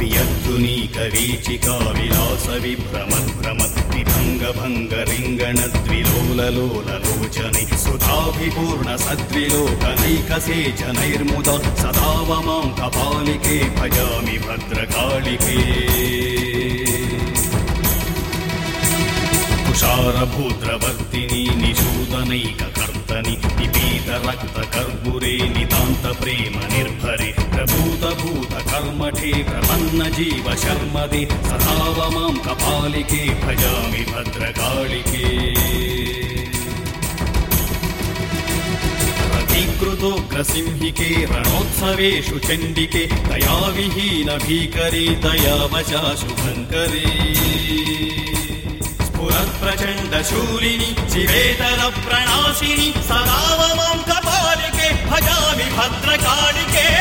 वियद्धुनीकवीचिका विलास विभ्रमद्भ्रमत् विभङ्गभङ्गरिङ्गणद्विलोललोललोचने सुधाभिपूर्ण सद्विलोकनैकसेचनैर्मुदा सदाव मां कपालिके भजामि भद्रकालिके तुषारभूद्रवर्तिनि निषूदनैककर्तनि निपीतरक्तकर्पूरे नितान्तप्रेम निर्भरे प्रभूतभूतकर्मठे प्रपन्नजीव शर्मदे सदाव मां कपालिके भजामि भद्रकालिके रतिकृतोग्रसिंहिके रणोत्सवेषु चण्डिके दयाविहीन भीकरे दयावशा शुभङ्करे प्रचंड शूलिनी शिवेतर प्रणाशिनी सदाव मां कपालिके भजामि भद्रकालिके